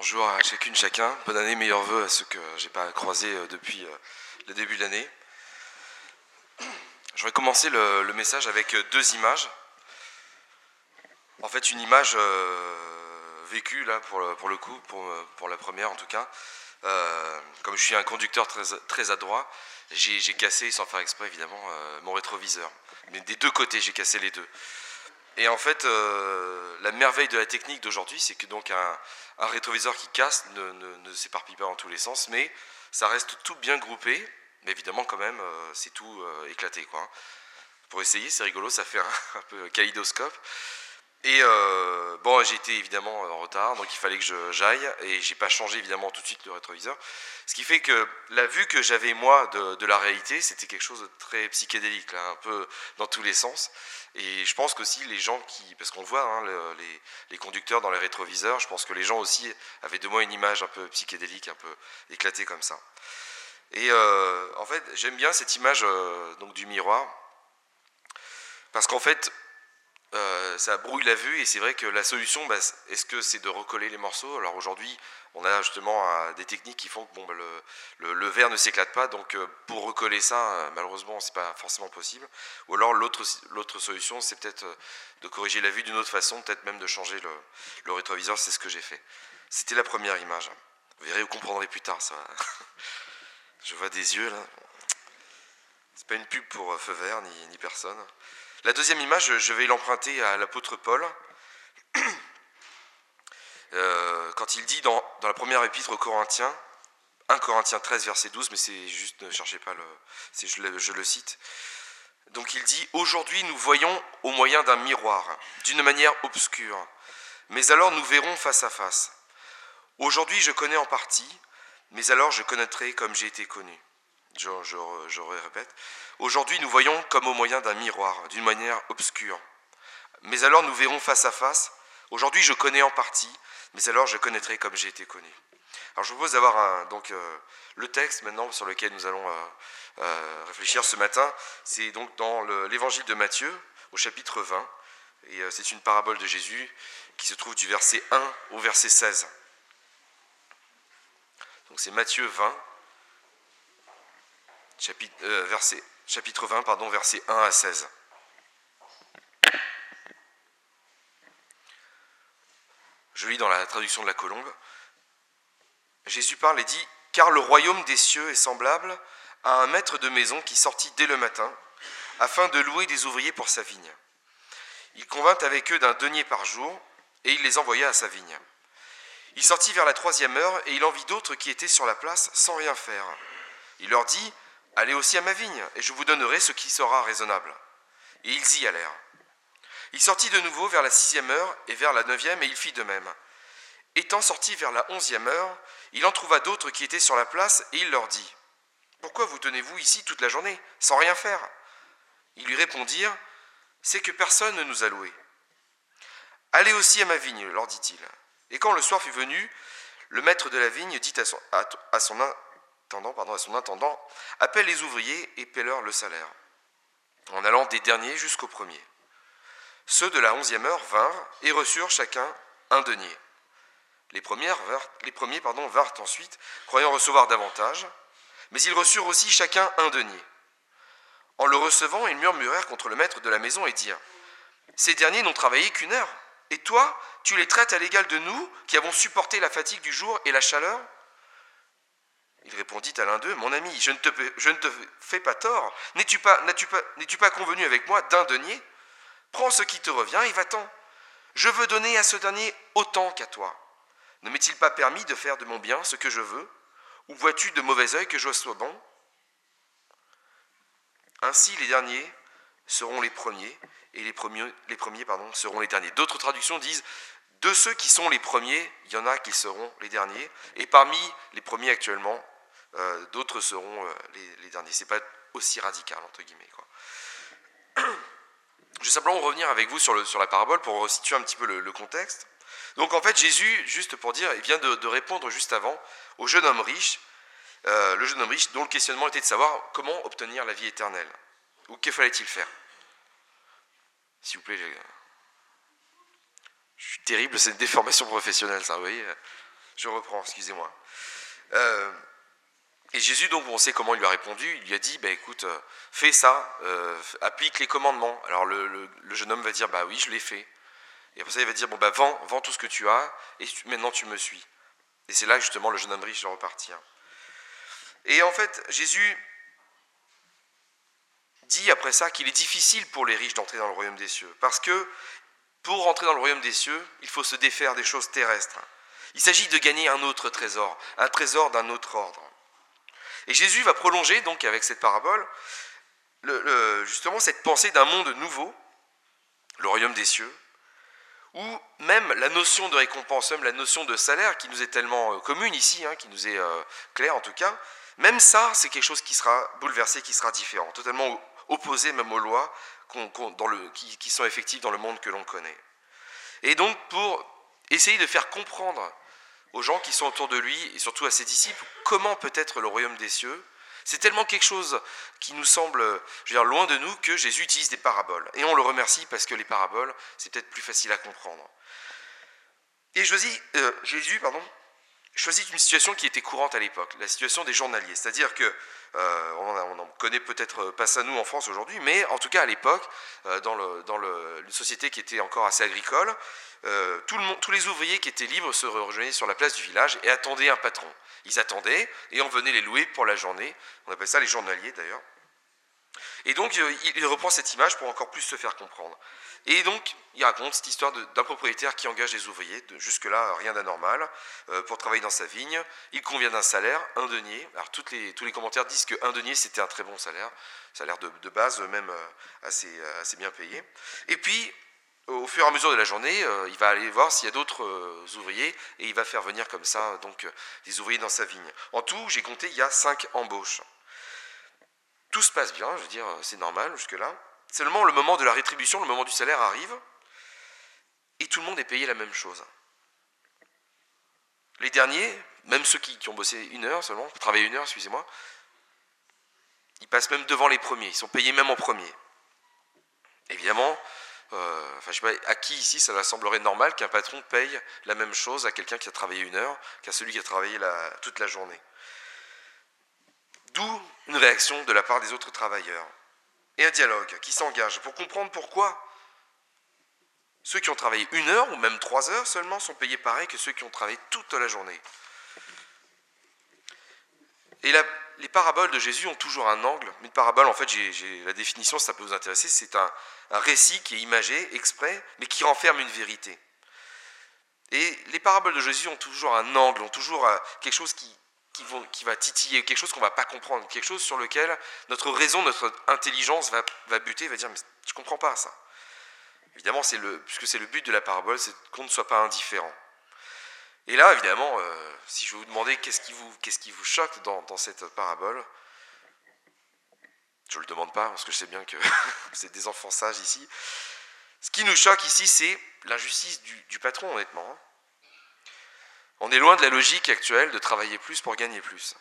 Bonjour à chacune, chacun. Bonne année, meilleurs vœux à ceux que j'ai pas croisés depuis le début de l'année. Je vais commencer le message avec deux images. En fait, une image vécue là pour le coup, pour la première en tout cas. Comme je suis un conducteur très adroit, j'ai cassé, sans faire exprès évidemment, mon rétroviseur. Mais des deux côtés, j'ai cassé les deux. Et en fait, la merveille de la technique d'aujourd'hui, c'est que donc un rétroviseur qui casse ne s'éparpille pas dans tous les sens, mais ça reste tout bien groupé. Mais évidemment, quand même, c'est tout éclaté, quoi. Pour essayer, c'est rigolo, ça fait un peu kaléidoscope. Et bon, j'ai été évidemment en retard, donc il fallait que j'aille, et j'ai pas changé évidemment tout de suite le rétroviseur. Ce qui fait que la vue que j'avais moi de la réalité, c'était quelque chose de très psychédélique, là, un peu dans tous les sens. Et je pense qu'aussi les gens parce qu'on voit hein, les conducteurs dans les rétroviseurs, je pense que les gens aussi avaient de moi une image un peu psychédélique, un peu éclatée comme ça. Et en fait, j'aime bien cette image donc du miroir, parce qu'en fait, ça brouille la vue et c'est vrai que la solution, est-ce que c'est de recoller les morceaux? Alors aujourd'hui, on a justement des techniques qui font que le verre ne s'éclate pas, donc pour recoller ça, malheureusement, c'est pas forcément possible. Ou alors l'autre solution, c'est peut-être de corriger la vue d'une autre façon, peut-être même de changer le rétroviseur, c'est ce que j'ai fait. C'était la première image. Vous verrez, vous comprendrez plus tard ça. Je vois des yeux là. C'est pas une pub pour Feu Vert ni personne. La deuxième image, je vais l'emprunter à l'apôtre Paul, quand il dit dans la première épître aux Corinthiens, 1 Corinthiens 13, verset 12, mais c'est juste, ne cherchez pas, je le cite. Donc il dit « Aujourd'hui nous voyons au moyen d'un miroir, d'une manière obscure, mais alors nous verrons face à face. Aujourd'hui je connais en partie, mais alors je connaîtrai comme j'ai été connu. » Je répète. Aujourd'hui, nous voyons comme au moyen d'un miroir, d'une manière obscure. Mais alors, nous verrons face à face. Aujourd'hui, je connais en partie, mais alors je connaîtrai comme j'ai été connu. Alors, je vous propose d'avoir le texte maintenant sur lequel nous allons réfléchir ce matin. C'est donc dans l'évangile de Matthieu, au chapitre 20. Et c'est une parabole de Jésus qui se trouve du verset 1 au verset 16. Donc, c'est Matthieu 20. Chapitre 20, versets 1 à 16. Je lis dans la traduction de la Colombe. Jésus parle et dit « Car le royaume des cieux est semblable à un maître de maison qui sortit dès le matin, afin de louer des ouvriers pour sa vigne. Il convint avec eux d'un denier par jour, et il les envoya à sa vigne. Il sortit vers la 3e heure, et il en vit d'autres qui étaient sur la place sans rien faire. Il leur dit « Allez aussi à ma vigne, et je vous donnerai ce qui sera raisonnable. » Et ils y allèrent. Il sortit de nouveau vers la 6e heure, et vers la 9e, et il fit de même. Étant sorti vers la 11e heure, il en trouva d'autres qui étaient sur la place, et il leur dit « Pourquoi vous tenez-vous ici toute la journée, sans rien faire ?» Ils lui répondirent « C'est que personne ne nous a loués. »« Allez aussi à ma vigne, leur dit-il. » Et quand le soir fut venu, le maître de la vigne dit à son intendant, « Appelle les ouvriers et paie-leur le salaire, en allant des derniers jusqu'aux premiers. » Ceux de la 11e heure vinrent et reçurent chacun un denier. Les premiers vinrent ensuite, croyant recevoir davantage, mais ils reçurent aussi chacun un denier. En le recevant, ils murmurèrent contre le maître de la maison et dirent « Ces derniers n'ont travaillé qu'une heure, et toi, tu les traites à l'égal de nous, qui avons supporté la fatigue du jour et la chaleur ?» Il répondit à l'un d'eux « Mon ami, je ne te fais pas tort. N'es-tu pas convenu avec moi d'un denier ? Prends ce qui te revient et va-t'en. Je veux donner à ce dernier autant qu'à toi. Ne m'est-il pas permis de faire de mon bien ce que je veux? Ou vois-tu de mauvais œil que je sois bon? Ainsi les derniers seront les premiers, et les premiers seront les derniers. » D'autres traductions disent « De ceux qui sont les premiers, il y en a qui seront les derniers, et parmi les premiers actuellement, d'autres seront les derniers. » C'est pas aussi radical, entre guillemets, quoi. Je vais simplement revenir avec vous sur la parabole pour resituer un petit peu le contexte. Donc en fait, Jésus, juste pour dire, il vient de répondre juste avant au jeune homme riche, le jeune homme riche dont le questionnement était de savoir comment obtenir la vie éternelle. Ou que fallait-il faire? S'il vous plaît, je suis terrible, c'est une déformation professionnelle, ça, vous voyez. Je reprends, excusez-moi. Et Jésus, donc, on sait comment il lui a répondu. Il lui a dit, écoute, fais ça, applique les commandements. Alors le jeune homme va dire, oui, je l'ai fait. Et après ça, il va dire, vends tout ce que tu as, et maintenant tu me suis. Et c'est là, justement, le jeune homme riche repartit. Et en fait, Jésus dit après ça qu'il est difficile pour les riches d'entrer dans le royaume des cieux. Parce que pour entrer dans le royaume des cieux, il faut se défaire des choses terrestres. Il s'agit de gagner un autre trésor, un trésor d'un autre ordre. Et Jésus va prolonger donc avec cette parabole justement cette pensée d'un monde nouveau, le royaume des cieux, où même la notion de récompense, même la notion de salaire qui nous est tellement commune ici, qui nous est claire en tout cas, même ça c'est quelque chose qui sera bouleversé, qui sera différent, totalement opposé même aux lois qui sont effectives dans le monde que l'on connaît. Et donc pour essayer de faire comprendre aux gens qui sont autour de lui, et surtout à ses disciples, comment peut être le royaume des cieux. C'est tellement quelque chose qui nous semble loin de nous que Jésus utilise des paraboles. Et on le remercie parce que les paraboles, c'est peut-être plus facile à comprendre. Et Jésus choisit une situation qui était courante à l'époque, la situation des journaliers. C'est-à-dire que, on n'en connaît peut-être pas ça nous en France aujourd'hui, mais en tout cas à l'époque, dans une société qui était encore assez agricole, tous les ouvriers qui étaient libres se rejoignaient sur la place du village et attendaient un patron. Ils attendaient et on venait les louer pour la journée. On appelle ça les journaliers d'ailleurs. Et donc il reprend cette image pour encore plus se faire comprendre. Et donc il raconte cette histoire d'un propriétaire qui engage des ouvriers, jusque-là rien d'anormal, pour travailler dans sa vigne. Il convient d'un salaire, 1 denier. Alors tous les commentaires disent que 1 denier c'était un très bon salaire de base, même assez bien payé. Et puis au fur et à mesure de la journée, il va aller voir s'il y a d'autres ouvriers et il va faire venir comme ça donc des ouvriers dans sa vigne. En tout, j'ai compté, il y a 5 embauches. Tout se passe bien, je veux dire, c'est normal jusque-là. Seulement, le moment de la rétribution, le moment du salaire arrive, et tout le monde est payé la même chose. Les derniers, même ceux qui ont bossé 1 heure seulement, travaillé 1 heure, excusez-moi, ils passent même devant les premiers, ils sont payés même en premier. Évidemment, je sais pas, à qui ici ça semblerait normal qu'un patron paye la même chose à quelqu'un qui a travaillé 1 heure qu'à celui qui a travaillé toute la journée. D'où une réaction de la part des autres travailleurs. Et un dialogue qui s'engage pour comprendre pourquoi ceux qui ont travaillé 1 heure ou même 3 heures seulement sont payés pareil que ceux qui ont travaillé toute la journée. Et les paraboles de Jésus ont toujours un angle. Une parabole, en fait, j'ai la définition, si ça peut vous intéresser, c'est un récit qui est imagé, exprès, mais qui renferme une vérité. Et les paraboles de Jésus ont toujours un angle, ont toujours quelque chose qui va titiller, quelque chose qu'on ne va pas comprendre, quelque chose sur lequel notre raison, notre intelligence va buter, va dire « mais je ne comprends pas ça ». Évidemment, puisque c'est le but de la parabole, c'est qu'on ne soit pas indifférent. Et là, évidemment, si je vais vous demander qu'est-ce qui vous choque dans cette parabole, je ne le demande pas, parce que je sais bien que c'est des enfonçages ici. Ce qui nous choque ici, c'est l'injustice du patron, honnêtement. On est loin de la logique actuelle de travailler plus pour gagner plus.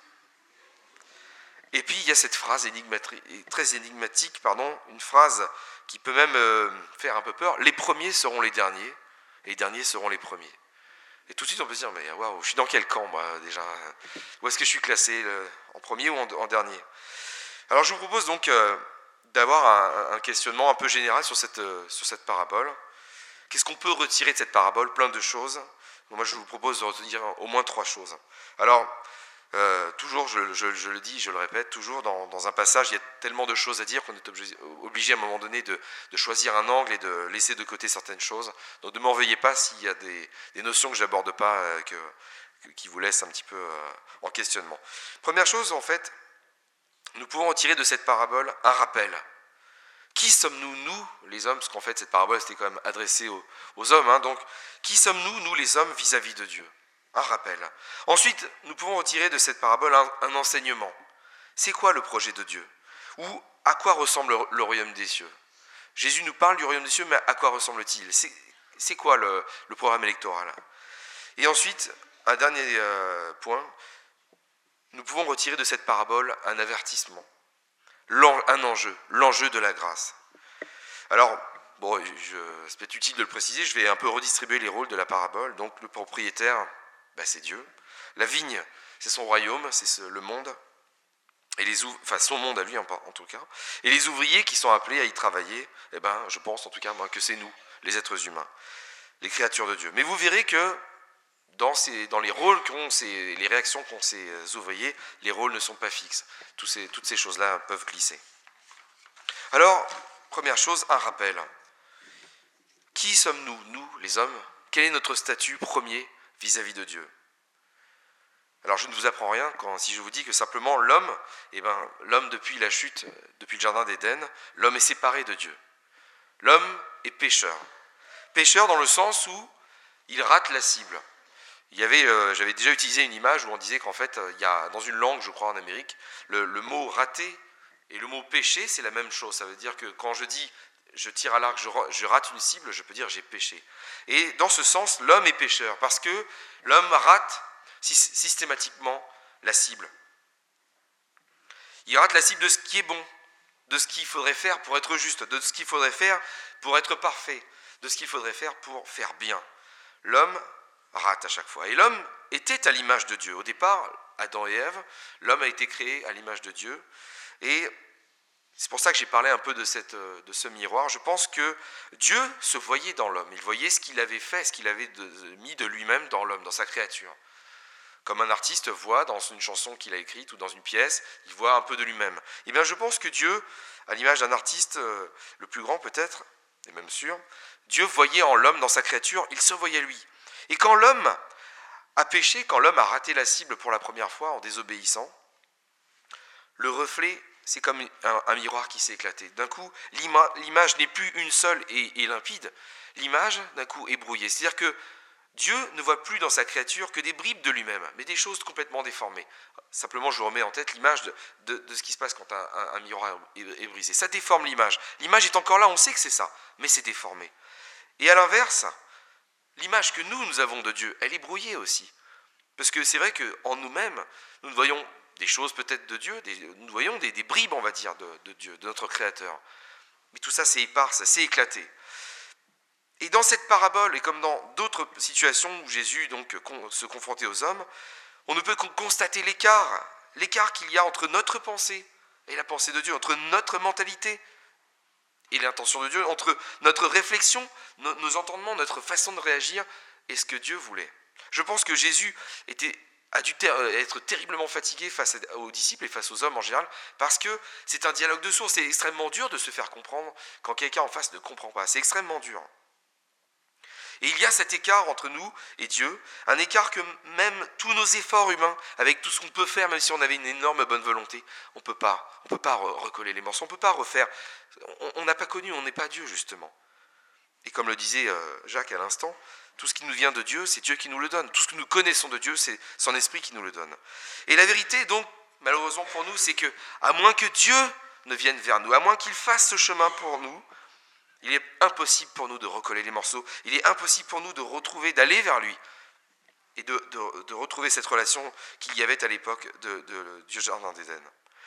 Et puis, il y a cette phrase très énigmatique, une phrase qui peut même faire un peu peur. Les premiers seront les derniers, et les derniers seront les premiers. Et tout de suite, on peut se dire, mais waouh, je suis dans quel camp, moi, déjà? Où est-ce que je suis classé, en premier ou en dernier? Alors, je vous propose donc d'avoir un questionnement un peu général sur cette parabole. Qu'est-ce qu'on peut retirer de cette parabole? Plein de choses. Moi, je vous propose de retenir au moins 3 choses. Alors, toujours, je le dis, je le répète, toujours dans un passage, il y a tellement de choses à dire qu'on est obligé à un moment donné de choisir un angle et de laisser de côté certaines choses. Donc ne m'en veuillez pas s'il y a des notions que je n'aborde pas, qui vous laissent un petit peu en questionnement. Première chose, en fait, nous pouvons retirer de cette parabole un rappel. Qui sommes-nous, nous, les hommes? Parce qu'en fait, cette parabole, c'était quand même adressée aux hommes. Donc, qui sommes-nous, nous, les hommes, vis-à-vis de Dieu? Un rappel. Ensuite, nous pouvons retirer de cette parabole un enseignement. C'est quoi le projet de Dieu? Ou à quoi ressemble le royaume des cieux? Jésus nous parle du royaume des cieux, mais à quoi ressemble-t-il? C'est quoi le programme électoral? Et ensuite, un dernier point, nous pouvons retirer de cette parabole un avertissement, un enjeu, l'enjeu de la grâce. Alors, c'est peut-être utile de le préciser, je vais un peu redistribuer les rôles de la parabole. Donc le propriétaire C'est Dieu. La vigne, c'est son royaume, c'est le monde. Et son monde à lui en tout cas. Et les ouvriers qui sont appelés à y travailler, je pense en tout cas que c'est nous, les êtres humains, les créatures de Dieu. Mais vous verrez que dans les rôles les réactions qu'ont ces ouvriers, les rôles ne sont pas fixes. Toutes ces choses-là peuvent glisser. Alors, première chose, un rappel. Qui sommes-nous, nous, les hommes? Quel est notre statut premier vis-à-vis de Dieu? Alors je ne vous apprends rien si je vous dis que simplement l'homme, l'homme depuis la chute, depuis le jardin d'Éden, l'homme est séparé de Dieu. L'homme est pécheur. Pécheur dans le sens où il rate la cible. J'avais déjà utilisé une image où on disait qu'en fait, il y a dans une langue, je crois en Amérique, le mot rater et le mot péché, c'est la même chose. Ça veut dire que quand je dis je tire à l'arc, je rate une cible, je peux dire j'ai péché. Et dans ce sens, l'homme est pécheur parce que l'homme rate systématiquement la cible. Il rate la cible de ce qui est bon, de ce qu'il faudrait faire pour être juste, de ce qu'il faudrait faire pour être parfait, de ce qu'il faudrait faire pour faire bien. L'homme rate à chaque fois. Et l'homme était à l'image de Dieu. Au départ, Adam et Ève, l'homme a été créé à l'image de Dieu. Et c'est pour ça que j'ai parlé un peu de ce miroir. Je pense que Dieu se voyait dans l'homme. Il voyait ce qu'il avait fait, ce qu'il avait mis de lui-même dans l'homme, dans sa créature. Comme un artiste voit dans une chanson qu'il a écrite ou dans une pièce, il voit un peu de lui-même. Eh bien, je pense que Dieu, à l'image d'un artiste, le plus grand peut-être, et même sûr, Dieu voyait en l'homme, dans sa créature, il se voyait lui. Et quand l'homme a péché, quand l'homme a raté la cible pour la première fois en désobéissant, le reflet, c'est comme un miroir qui s'est éclaté. D'un coup, l'image n'est plus une seule et limpide, l'image, d'un coup, est brouillée. C'est-à-dire que Dieu ne voit plus dans sa créature que des bribes de lui-même, mais des choses complètement déformées. Simplement, je vous remets en tête l'image de ce qui se passe quand un miroir est brisé. Ça déforme l'image. L'image est encore là, on sait que c'est ça, mais c'est déformé. Et à l'inverse, l'image que nous avons de Dieu, elle est brouillée aussi. Parce que c'est vrai qu'en nous-mêmes, nous voyons des choses peut-être de Dieu, nous voyons des bribes, on va dire, de Dieu, de notre Créateur. Mais tout ça, c'est épars, ça s'est éclaté. Et dans cette parabole, et comme dans d'autres situations où Jésus donc se confrontait aux hommes, on ne peut que constater l'écart qu'il y a entre notre pensée et la pensée de Dieu, entre notre mentalité et l'intention de Dieu, entre notre réflexion, nos entendements, notre façon de réagir et ce que Dieu voulait. Je pense que Jésus a dû être terriblement fatigué face aux disciples et face aux hommes en général, parce que c'est un dialogue de sourds, c'est extrêmement dur de se faire comprendre quand quelqu'un en face ne comprend pas, c'est extrêmement dur. Et il y a cet écart entre nous et Dieu, un écart que même tous nos efforts humains, avec tout ce qu'on peut faire, même si on avait une énorme bonne volonté, on peut pas recoller les morceaux, on ne peut pas refaire. On n'a pas connu, on n'est pas Dieu justement. Et comme le disait Jacques à l'instant, tout ce qui nous vient de Dieu, c'est Dieu qui nous le donne. Tout ce que nous connaissons de Dieu, c'est son esprit qui nous le donne. Et la vérité, donc, malheureusement pour nous, c'est que, à moins que Dieu ne vienne vers nous, à moins qu'il fasse ce chemin pour nous, il est impossible pour nous de recoller les morceaux. Il est impossible pour nous de retrouver, d'aller vers lui et de retrouver cette relation qu'il y avait à l'époque du jardin d'Éden.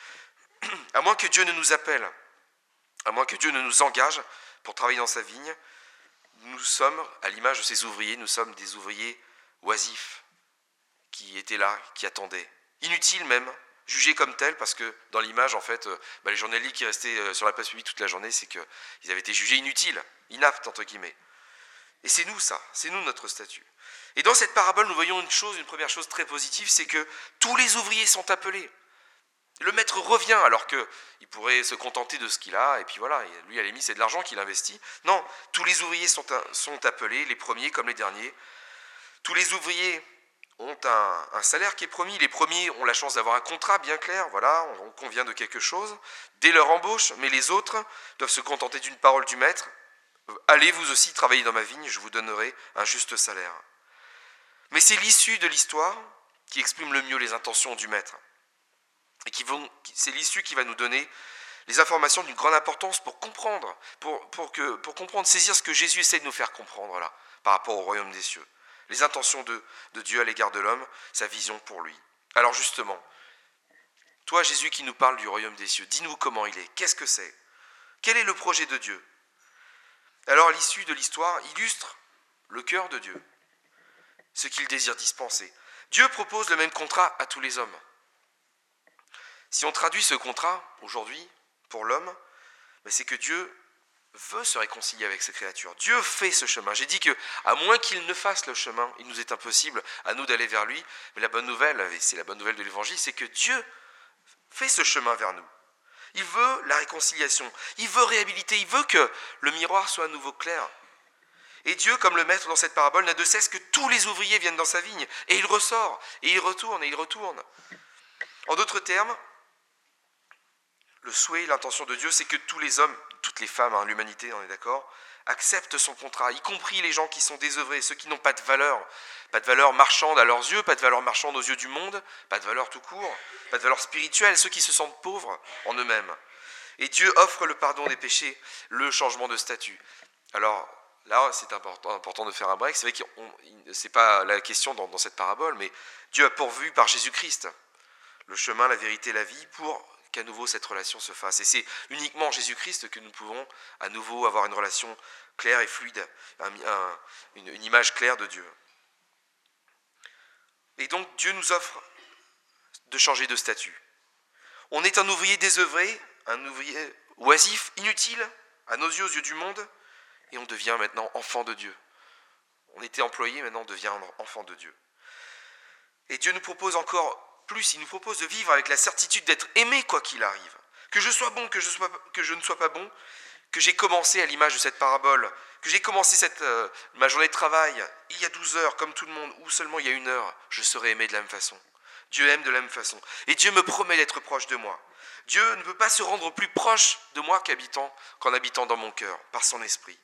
À moins que Dieu ne nous appelle, à moins que Dieu ne nous engage pour travailler dans sa vigne, nous sommes, à l'image de ces ouvriers, nous sommes des ouvriers oisifs qui étaient là, qui attendaient. Inutiles même, jugés comme tels, parce que dans l'image, en fait, les journalistes qui restaient sur la place publique toute la journée, c'est qu'ils avaient été jugés inutiles, inaptes, entre guillemets. Et c'est nous ça, c'est nous notre statut. Et dans cette parabole, nous voyons une première chose très positive, c'est que tous les ouvriers sont appelés. Le maître revient alors qu'il pourrait se contenter de ce qu'il a, et puis voilà, lui à la limite c'est de l'argent qu'il investit. Non, tous les ouvriers sont appelés, les premiers comme les derniers. Tous les ouvriers ont un salaire qui est promis. Les premiers ont la chance d'avoir un contrat bien clair, voilà, on convient de quelque chose dès leur embauche, mais les autres doivent se contenter d'une parole du maître. Allez vous aussi travailler dans ma vigne, je vous donnerai un juste salaire. Mais c'est l'issue de l'histoire qui exprime le mieux les intentions du maître. Et c'est l'issue qui va nous donner les informations d'une grande importance pour comprendre, pour comprendre, saisir ce que Jésus essaie de nous faire comprendre là, par rapport au royaume des cieux. Les intentions de Dieu à l'égard de l'homme, sa vision pour lui. Alors justement, toi Jésus qui nous parle du royaume des cieux, dis-nous comment il est, qu'est-ce que c'est? Quel est le projet de Dieu? Alors l'issue de l'histoire illustre le cœur de Dieu. ce qu'il désire dispenser. Dieu propose le même contrat à tous les hommes. Si on traduit ce contrat aujourd'hui pour l'homme, c'est que Dieu veut se réconcilier avec ses créatures. Dieu fait ce chemin. J'ai dit que, à moins qu'il ne fasse le chemin, il nous est impossible à nous d'aller vers lui. Mais la bonne nouvelle, et c'est la bonne nouvelle de l'Évangile, c'est que Dieu fait ce chemin vers nous. Il veut la réconciliation. Il veut réhabiliter. Il veut que le miroir soit à nouveau clair. Et Dieu, comme le maître dans cette parabole, n'a de cesse que tous les ouvriers viennent dans sa vigne. Et il ressort, et il retourne, et il retourne. En d'autres termes, le souhait, l'intention de Dieu, c'est que tous les hommes, toutes les femmes, l'humanité, on est d'accord, acceptent son contrat, y compris les gens qui sont désœuvrés, ceux qui n'ont pas de valeur marchande à leurs yeux, pas de valeur marchande aux yeux du monde, pas de valeur tout court, pas de valeur spirituelle, ceux qui se sentent pauvres en eux-mêmes. Et Dieu offre le pardon des péchés, le changement de statut. Alors là, c'est important de faire un break. C'est vrai que ce n'est pas la question dans cette parabole, mais Dieu a pourvu par Jésus-Christ le chemin, la vérité, la vie, pour qu'à nouveau cette relation se fasse. Et c'est uniquement en Jésus-Christ que nous pouvons à nouveau avoir une relation claire et fluide, une image claire de Dieu. Et donc Dieu nous offre de changer de statut. On est un ouvrier désœuvré, un ouvrier oisif, inutile, à nos yeux, aux yeux du monde, et on devient maintenant enfant de Dieu. On était employé, maintenant on devient enfant de Dieu. Et Dieu nous propose encore plus, il nous propose de vivre avec la certitude d'être aimé quoi qu'il arrive. Que je sois bon, que je ne sois pas bon, que j'ai commencé à l'image de cette parabole, que j'ai commencé ma journée de travail il y a 12 heures comme tout le monde, ou seulement il y a 1 heure, je serai aimé de la même façon. Dieu aime de la même façon. Et Dieu me promet d'être proche de moi. Dieu ne peut pas se rendre plus proche de moi qu'en habitant dans mon cœur, par son esprit.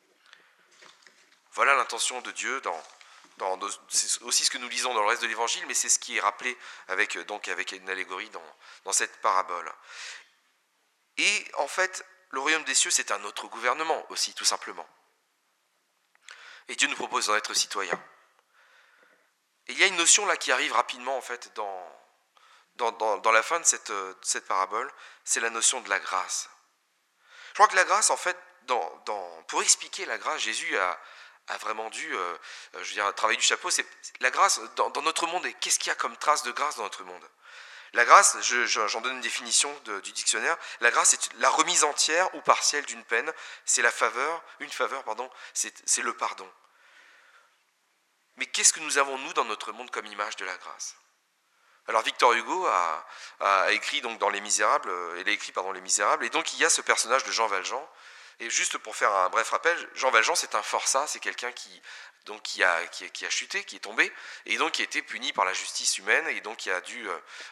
Voilà l'intention de Dieu c'est aussi ce que nous lisons dans le reste de l'Évangile, mais c'est ce qui est rappelé avec une allégorie dans cette parabole. Et en fait, le royaume des cieux, c'est un autre gouvernement aussi, tout simplement. Et Dieu nous propose d'en être citoyen. Et il y a une notion là qui arrive rapidement en fait dans la fin de cette parabole, c'est la notion de la grâce. Je crois que la grâce, en fait, pour expliquer la grâce, Jésus a vraiment dû travailler du chapeau. C'est la grâce dans notre monde. Et qu'est-ce qu'il y a comme trace de grâce dans notre monde? La grâce, j'en donne une définition du dictionnaire. La grâce, c'est la remise entière ou partielle d'une peine. C'est une faveur, c'est le pardon. Mais qu'est-ce que nous avons, nous, dans notre monde comme image de la grâce? Alors Victor Hugo a écrit donc dans Les Misérables, Les Misérables, et donc il y a ce personnage de Jean Valjean. Et juste pour faire un bref rappel, Jean Valjean, c'est un forçat, c'est quelqu'un qui a chuté, qui est tombé, et donc qui a été puni par la justice humaine, et donc qui a dû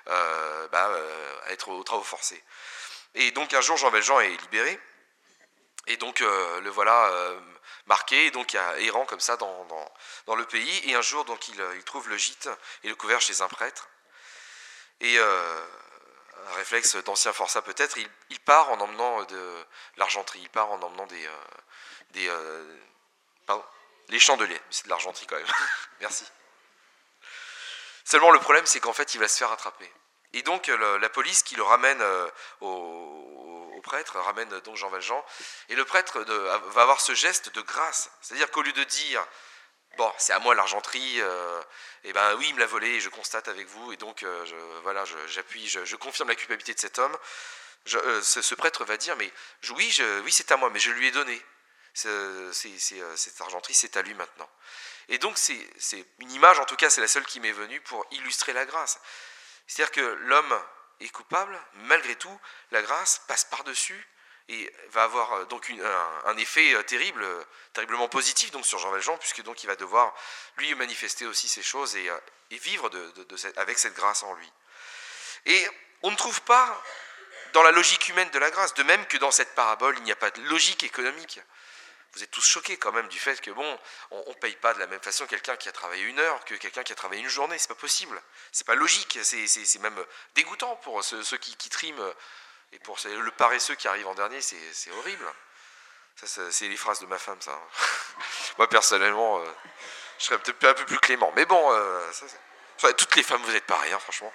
être au travaux forcés. Et donc un jour, Jean Valjean est libéré, et donc le voilà marqué, et donc errant comme ça dans le pays, et un jour donc il trouve le gîte et le couvert chez un prêtre, et un réflexe d'ancien forçat peut-être, il part en emmenant de l'argenterie, il part en emmenant les chandeliers, c'est de l'argenterie quand même, merci. Seulement le problème c'est qu'en fait il va se faire attraper. Et donc la police qui le ramène au prêtre, ramène donc Jean Valjean, et le prêtre va avoir ce geste de grâce, c'est-à-dire qu'au lieu de dire bon, c'est à moi l'argenterie, et ben oui, il me l'a volé, et je constate avec vous, et donc je confirme la culpabilité de cet homme. Ce prêtre va dire, mais oui, c'est à moi, mais je lui ai donné. Cette argenterie, c'est à lui maintenant. Et donc c'est une image, en tout cas c'est la seule qui m'est venue pour illustrer la grâce. C'est-à-dire que l'homme est coupable, malgré tout, la grâce passe par-dessus, et va avoir donc un effet terriblement positif donc sur Jean Valjean, puisque donc il va devoir lui manifester aussi ces choses et vivre avec cette grâce en lui. Et on ne trouve pas dans la logique humaine de la grâce, de même que dans cette parabole, il n'y a pas de logique économique. Vous êtes tous choqués quand même du fait que on ne paye pas de la même façon quelqu'un qui a travaillé 1 heure que quelqu'un qui a travaillé 1 journée. C'est pas possible, c'est pas logique, c'est même dégoûtant pour ceux qui triment. Et pour le paresseux qui arrive en dernier, c'est horrible. Ça, c'est les phrases de ma femme, ça. Moi, personnellement, je serais peut-être un peu plus clément. Mais bon, toutes les femmes, vous êtes pareilles, franchement.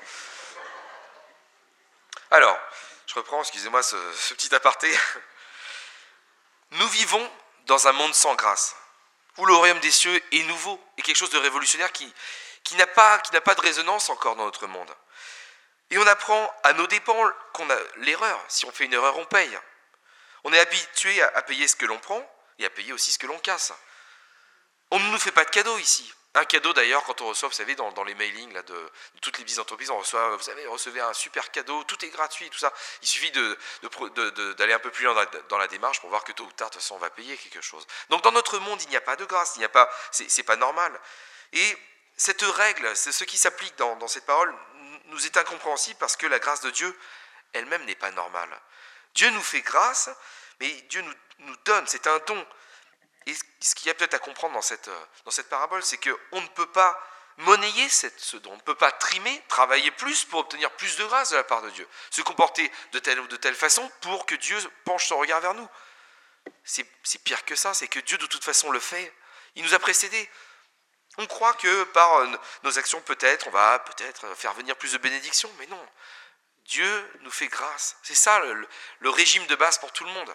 Alors, je reprends, excusez-moi, ce petit aparté. Nous vivons dans un monde sans grâce. où le royaume des cieux est nouveau, et quelque chose de révolutionnaire qui n'a pas de résonance encore dans notre monde. Et on apprend à nos dépens qu'on a l'erreur. Si on fait une erreur, on paye. On est habitué à payer ce que l'on prend et à payer aussi ce que l'on casse. On ne nous fait pas de cadeaux ici. Un cadeau d'ailleurs, quand on reçoit, vous savez, dans les mailings là, de toutes les petites entreprises, on reçoit, vous savez, recevez un super cadeau, tout est gratuit, tout ça. Il suffit d'aller un peu plus loin dans la démarche pour voir que tôt ou tard, de toute façon, on va payer quelque chose. Donc dans notre monde, il n'y a pas de grâce, c'est pas normal. Et cette règle, c'est ce qui s'applique dans cette parole, nous est incompréhensible parce que la grâce de Dieu elle-même n'est pas normale. Dieu nous fait grâce, mais Dieu nous donne, c'est un don. Et ce qu'il y a peut-être à comprendre dans cette parabole, c'est qu'on ne peut pas monnayer ce don, on ne peut pas travailler plus pour obtenir plus de grâce de la part de Dieu, se comporter de telle ou de telle façon pour que Dieu penche son regard vers nous. C'est pire que ça, c'est que Dieu de toute façon le fait. Il nous a précédés. On croit que par nos actions on va peut-être faire venir plus de bénédictions, mais non. Dieu nous fait grâce. C'est ça le régime de base pour tout le monde.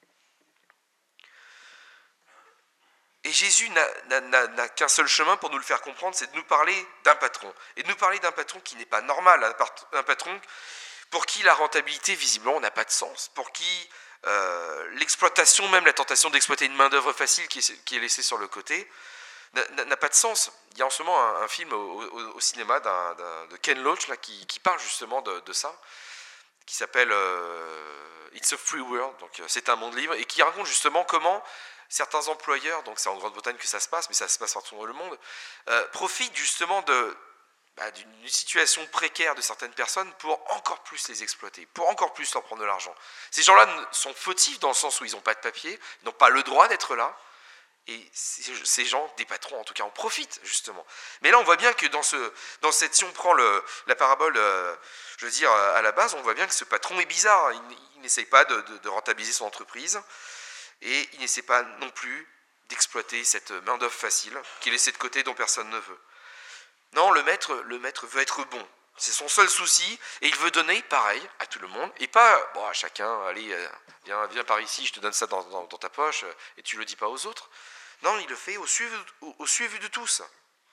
Et Jésus n'a qu'un seul chemin pour nous le faire comprendre, c'est de nous parler d'un patron. Et de nous parler d'un patron qui n'est pas normal, un patron pour qui la rentabilité, visiblement, n'a pas de sens, pour qui l'exploitation, même la tentation d'exploiter une main-d'œuvre facile qui est laissée sur le côté, n'a pas de sens. Il y a en ce moment un film au cinéma de Ken Loach là, qui parle justement de ça, qui s'appelle It's a Free World, donc c'est un monde libre, et qui raconte justement comment certains employeurs, donc c'est en Grande-Bretagne que ça se passe, mais ça se passe partout dans le monde, profitent justement d'une situation précaire de certaines personnes pour encore plus les exploiter, pour encore plus leur prendre de l'argent. Ces gens-là sont fautifs dans le sens où ils n'ont pas de papier, ils n'ont pas le droit d'être là, et ces gens, des patrons en tout cas, en profitent justement. Mais là on voit bien que si on prend la parabole, je veux dire, à la base, on voit bien que ce patron est bizarre, il n'essaye pas de rentabiliser son entreprise, et il n'essaie pas non plus d'exploiter cette main-d'œuvre facile qu'il laissait de côté dont personne ne veut. Non, le maître veut être bon. C'est son seul souci, et il veut donner pareil à tout le monde, et pas à chacun, allez, viens par ici, je te donne ça dans ta poche, et tu ne le dis pas aux autres. Non, il le fait au su et vu de tous.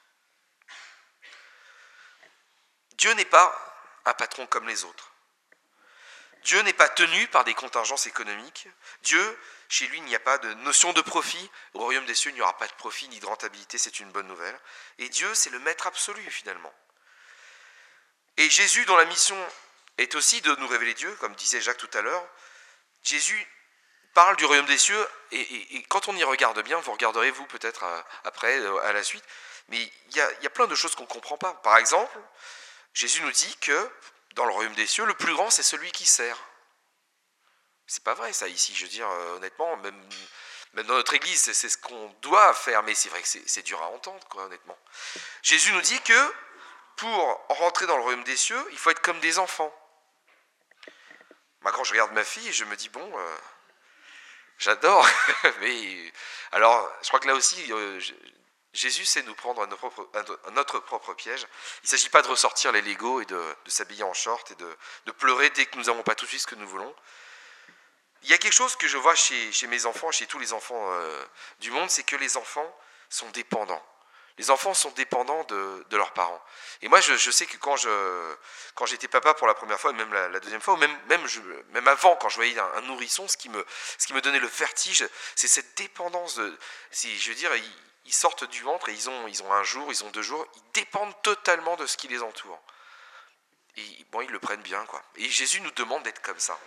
Dieu n'est pas un patron comme les autres. Dieu n'est pas tenu par des contingences économiques. Dieu, chez lui, il n'y a pas de notion de profit. Au royaume des cieux, il n'y aura pas de profit ni de rentabilité, c'est une bonne nouvelle. Et Dieu, c'est le maître absolu, finalement. Et Jésus, dont la mission est aussi de nous révéler Dieu, comme disait Jacques tout à l'heure, Jésus parle du royaume des cieux, et quand on y regarde bien, vous regarderez vous peut-être après, à la suite, mais il y a plein de choses qu'on ne comprend pas. Par exemple, Jésus nous dit que dans le royaume des cieux, le plus grand, c'est celui qui sert. C'est pas vrai ça ici, je veux dire, honnêtement, même dans notre église, c'est ce qu'on doit faire, mais c'est vrai que c'est dur à entendre, quoi, honnêtement. Jésus nous dit que pour rentrer dans le royaume des cieux, il faut être comme des enfants. Moi, quand je regarde ma fille, je me dis, bon, j'adore, mais alors, je crois que là aussi, Jésus sait nous prendre à notre propre piège. Il ne s'agit pas de ressortir les Legos et de s'habiller en short et de pleurer dès que nous n'avons pas tout de suite ce que nous voulons. Il y a quelque chose que je vois chez mes enfants, chez tous les enfants du monde, c'est que les enfants sont dépendants. Les enfants sont dépendants de leurs parents. Et moi, je sais que quand j'étais papa pour la première fois, même la deuxième fois, ou même avant, quand je voyais un nourrisson, ce qui me donnait le vertige, c'est cette dépendance. Je veux dire, ils sortent du ventre et ils ont un jour, ils ont 2 jours, ils dépendent totalement de ce qui les entoure. Et bon, ils le prennent bien, quoi. Et Jésus nous demande d'être comme ça.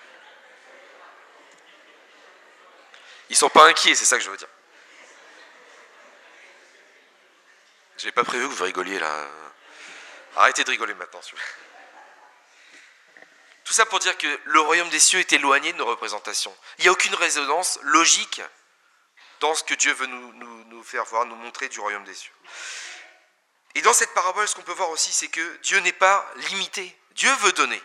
Ils ne sont pas inquiets, c'est ça que je veux dire. Je n'ai pas prévu que vous rigoliez là. Arrêtez de rigoler maintenant, s'il vous plaît. Tout ça pour dire que le royaume des cieux est éloigné de nos représentations. Il n'y a aucune résonance logique dans ce que Dieu veut nous faire voir, nous montrer du royaume des cieux. Et dans cette parabole, ce qu'on peut voir aussi, c'est que Dieu n'est pas limité. Dieu veut donner.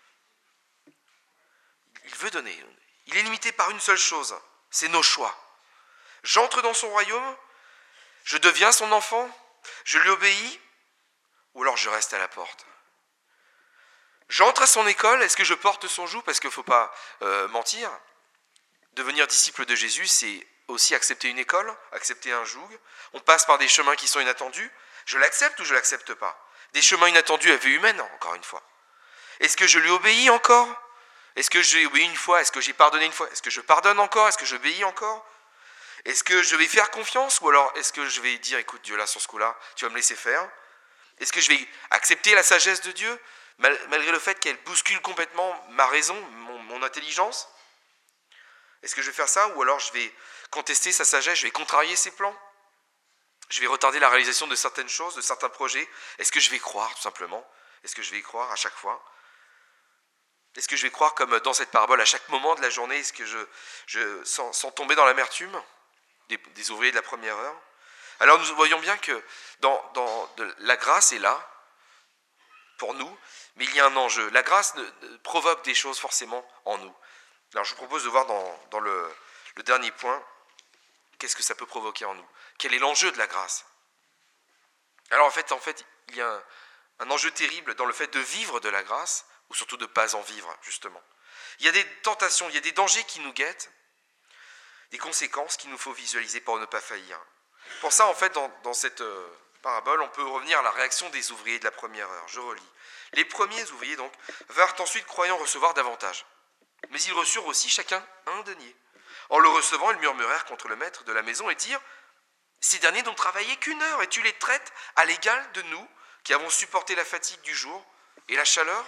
Il veut donner. Il est limité par une seule chose, c'est nos choix. J'entre dans son royaume, je deviens son enfant, je lui obéis, ou alors je reste à la porte. J'entre à son école, est-ce que je porte son joug? Parce qu'il ne faut pas mentir. Devenir disciple de Jésus, c'est aussi accepter une école, accepter un joug. On passe par des chemins qui sont inattendus. Je l'accepte ou je ne l'accepte pas? Des chemins inattendus à vue humaine, encore une fois. Est-ce que je lui obéis encore? Est-ce que j'ai obéi une fois? Est-ce que j'ai pardonné une fois? Est-ce que je pardonne encore? Est-ce que j'obéis encore? Est-ce que je vais faire confiance? Ou alors est-ce que je vais dire, écoute Dieu, là sur ce coup-là, tu vas me laisser faire? Est-ce que je vais accepter la sagesse de Dieu, malgré le fait qu'elle bouscule complètement ma raison, mon intelligence? Est-ce que je vais faire ça? Ou alors je vais contester sa sagesse, je vais contrarier ses plans? Je vais retarder la réalisation de certaines choses, de certains projets? Est-ce que je vais croire, tout simplement? Est-ce que je vais y croire à chaque fois? Est-ce que je vais croire comme dans cette parabole, à chaque moment de la journée, est-ce que sans tomber dans l'amertume des ouvriers de la première heure? Alors nous voyons bien que la grâce est là, pour nous, mais il y a un enjeu. La grâce provoque des choses forcément en nous. Alors je vous propose de voir dans le dernier point, qu'est-ce que ça peut provoquer en nous? Quel est l'enjeu de la grâce? Alors en fait, il y a un enjeu terrible dans le fait de vivre de la grâce, ou surtout de ne pas en vivre, justement. Il y a des tentations, il y a des dangers qui nous guettent, des conséquences qu'il nous faut visualiser pour ne pas faillir. Pour ça, en fait, dans cette parabole, on peut revenir à la réaction des ouvriers de la première heure. Je relis. Les premiers ouvriers, donc, vinrent ensuite croyant recevoir davantage. Mais ils reçurent aussi chacun un denier. En le recevant, ils murmurèrent contre le maître de la maison et dirent: ces derniers n'ont travaillé qu'1 heure, et tu les traites à l'égal de nous, qui avons supporté la fatigue du jour et la chaleur?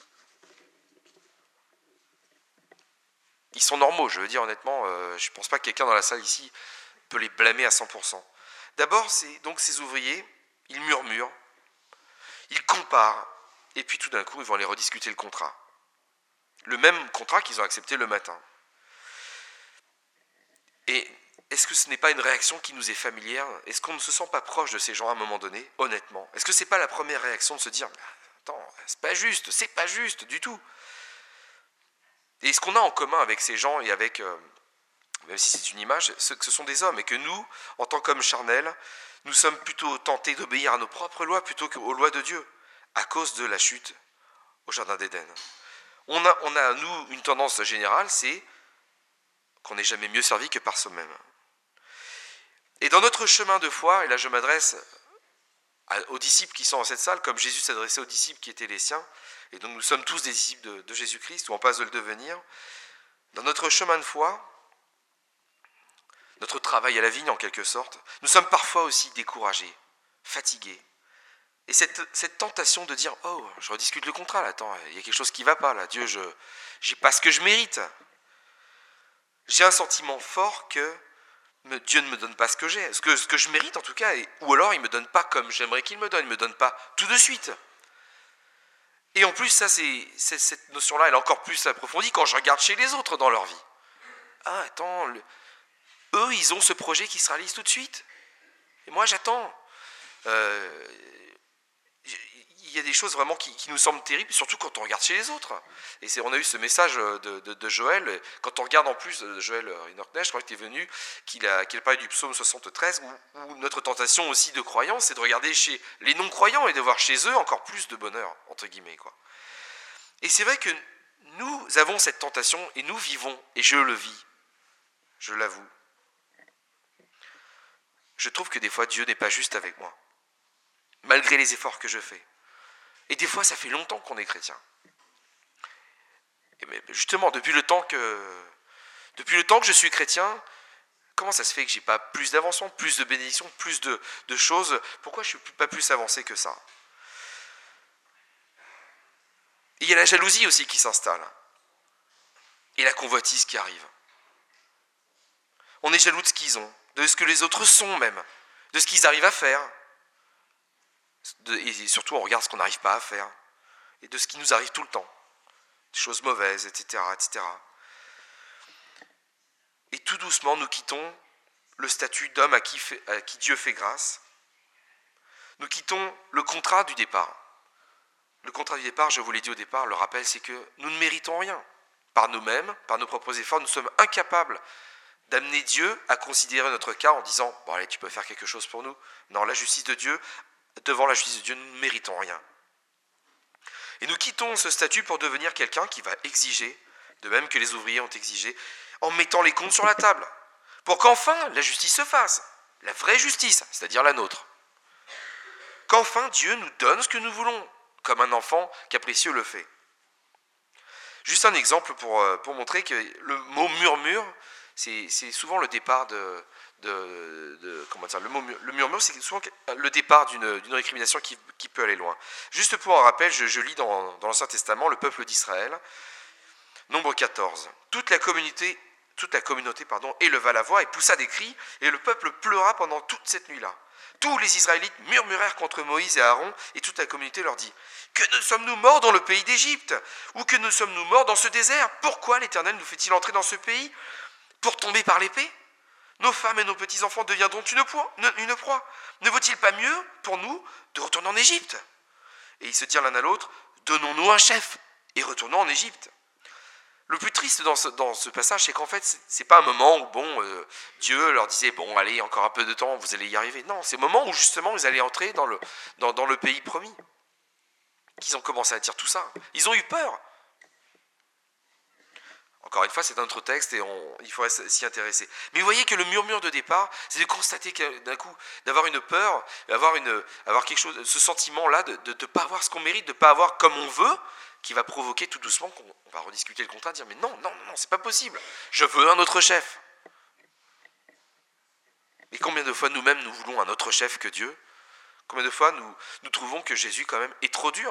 Ils sont normaux, je veux dire honnêtement, je ne pense pas que quelqu'un dans la salle ici peut les blâmer à 100%. D'abord, donc ces ouvriers, ils murmurent, ils comparent, et puis tout d'un coup, ils vont aller rediscuter le contrat. Le même contrat qu'ils ont accepté le matin. Et est-ce que ce n'est pas une réaction qui nous est familière? Est-ce qu'on ne se sent pas proche de ces gens à un moment donné, honnêtement? Est-ce que ce n'est pas la première réaction de se dire: attends, c'est pas juste du tout? Et ce qu'on a en commun avec ces gens et avec, même si c'est une image, c'est que ce sont des hommes et que nous, en tant qu'hommes charnels, nous sommes plutôt tentés d'obéir à nos propres lois plutôt qu'aux lois de Dieu, à cause de la chute au Jardin d'Éden. On a, nous, une tendance générale, c'est qu'on n'est jamais mieux servi que par soi-même. Et dans notre chemin de foi, et là je m'adresse aux disciples qui sont dans cette salle, comme Jésus s'adressait aux disciples qui étaient les siens, et donc nous sommes tous des disciples de Jésus-Christ, ou en passe de le devenir, dans notre chemin de foi, notre travail à la vigne en quelque sorte, nous sommes parfois aussi découragés, fatigués. Et cette tentation de dire: oh, je rediscute le contrat là, attends, il y a quelque chose qui ne va pas là, Dieu, je n'ai pas ce que je mérite. J'ai un sentiment fort que Dieu ne me donne pas ce que j'ai, ce que je mérite en tout cas, ou alors il ne me donne pas comme j'aimerais qu'il me donne, il ne me donne pas tout de suite. Et en plus, ça, cette notion-là, elle est encore plus approfondie quand je regarde chez les autres dans leur vie. Ah, attends, eux, ils ont ce projet qui se réalise tout de suite. Et moi, j'attends. Il y a des choses vraiment qui nous semblent terribles, surtout quand on regarde chez les autres. Et on a eu ce message de Joël, quand on regarde en plus, Joël Enoch-Neige, je crois qu'il est venu, qu'il a parlé du psaume 73, où notre tentation aussi de croyance, c'est de regarder chez les non-croyants et de voir chez eux encore plus de bonheur, entre guillemets, quoi. Et c'est vrai que nous avons cette tentation, et nous vivons, et je le vis, je l'avoue. Je trouve que des fois, Dieu n'est pas juste avec moi, malgré les efforts que je fais. Et des fois, ça fait longtemps qu'on est chrétien. Et justement, depuis le temps que je suis chrétien, comment ça se fait que je n'ai pas plus d'avancement, plus de bénédictions, plus de choses? Pourquoi je ne suis pas plus avancé que ça? Et il y a la jalousie aussi qui s'installe. Et la convoitise qui arrive. On est jaloux de ce qu'ils ont, de ce que les autres sont même, de ce qu'ils arrivent à faire. Et surtout, on regarde ce qu'on n'arrive pas à faire. Et de ce qui nous arrive tout le temps. Des choses mauvaises, etc., etc. Et tout doucement, nous quittons le statut d'homme à qui Dieu fait grâce. Nous quittons le contrat du départ. Le contrat du départ, je vous l'ai dit au départ, le rappel, c'est que nous ne méritons rien. Par nous-mêmes, par nos propres efforts, nous sommes incapables d'amener Dieu à considérer notre cas en disant « Bon allez, tu peux faire quelque chose pour nous ». Non, la justice de Dieu, devant la justice de Dieu, nous ne méritons rien. Et nous quittons ce statut pour devenir quelqu'un qui va exiger, de même que les ouvriers ont exigé, en mettant les comptes sur la table, pour qu'enfin la justice se fasse, la vraie justice, c'est-à-dire la nôtre. Qu'enfin Dieu nous donne ce que nous voulons, comme un enfant capricieux le fait. Juste un exemple pour montrer que le mot murmure, c'est souvent le départ le murmure, c'est souvent le départ d'une récrimination qui peut aller loin. Juste pour un rappel, je lis dans l'Ancien Testament le peuple d'Israël, Nombre 14. Toute la communauté éleva la voix et poussa des cris, et le peuple pleura pendant toute cette nuit-là. Tous les Israélites murmurèrent contre Moïse et Aaron, et toute la communauté leur dit : que ne sommes-nous morts dans le pays d'Égypte ? Ou que ne sommes-nous morts dans ce désert ? Pourquoi l'Éternel nous fait-il entrer dans ce pays ? Pour tomber par l'épée ? Nos femmes et nos petits-enfants deviendront une proie. Ne vaut-il pas mieux pour nous de retourner en Égypte ? Et ils se dirent l'un à l'autre : donnons-nous un chef et retournons en Égypte. Le plus triste dans ce passage, c'est qu'en fait, c'est pas un moment où Dieu leur disait : bon, allez, encore un peu de temps, vous allez y arriver. Non, c'est le moment où justement ils allaient entrer dans le pays promis. Qu'ils ont commencé à dire tout ça. Ils ont eu peur. Encore une fois, c'est un autre texte et il faudrait s'y intéresser. Mais vous voyez que le murmure de départ, c'est de constater d'un coup, d'avoir une peur, avoir quelque chose, ce sentiment-là de ne pas avoir ce qu'on mérite, de ne pas avoir comme on veut, qui va provoquer tout doucement qu'on va rediscuter le contrat, dire : mais non, c'est pas possible, je veux un autre chef. Et combien de fois nous-mêmes nous voulons un autre chef que Dieu ? Combien de fois nous trouvons que Jésus quand même est trop dur ?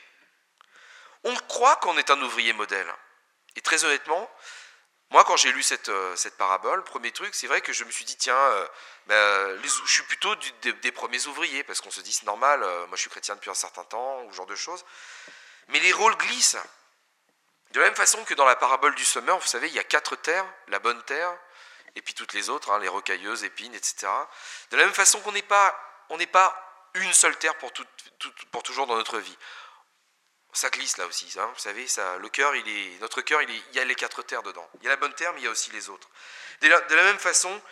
On croit qu'on est un ouvrier modèle. Et très honnêtement, moi quand j'ai lu cette parabole, premier truc, c'est vrai que je me suis dit : tiens, je suis plutôt des premiers ouvriers, parce qu'on se dit c'est normal, moi je suis chrétien depuis un certain temps, ou ce genre de choses. Mais les rôles glissent. De la même façon que dans la parabole du semeur, vous savez, il y a 4 terres, la bonne terre, et puis toutes les autres, les rocailleuses, épines, etc. De la même façon qu'on n'est pas une seule terre pour toujours dans notre vie. Ça glisse là aussi, vous savez, notre cœur, il y a les 4 terres dedans. Il y a la bonne terre, mais il y a aussi les autres. De la même façon,